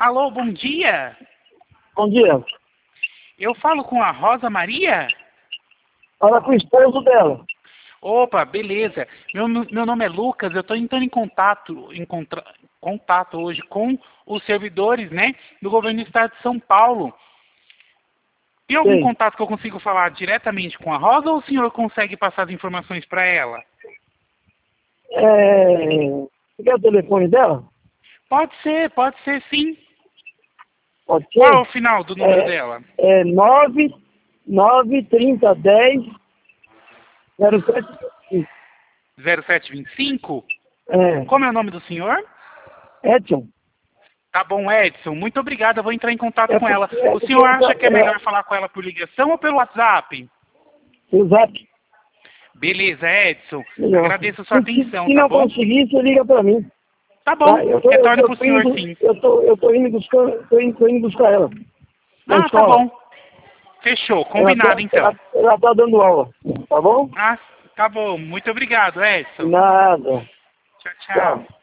Alô, bom dia. Bom dia. Eu falo com a Rosa Maria? Fala com o esposo dela. Opa, beleza. Meu nome é Lucas, eu estou entrando em contato hoje com os servidores, né, do governo do estado de São Paulo. Tem algum Sim. contato que eu consigo falar diretamente com a Rosa ou o senhor consegue passar as informações para ela? Você quer o telefone dela? Pode ser sim. Pode Qual é o ser? final do número dela? 93010 07. 0725? É, Como é o nome do senhor? Edson. Tá bom, Edson. Muito obrigado. Eu vou entrar em contato com ela. O Porque senhor acha que é melhor falar com ela por ligação ou pelo WhatsApp? Exato. Beleza, Edson. Melhor. Agradeço a sua atenção, Se tá não bom? conseguir, você liga pra mim. Tá bom. Tá? Retorno pro senhor, sim. Eu tô indo buscar ela. Na Ah, tá escola. bom. Fechou. Combinado, então. Ela tá dando aula. Tá bom? Ah, tá bom. Muito obrigado, Edson. Nada. Tchau, Tchau. tchau.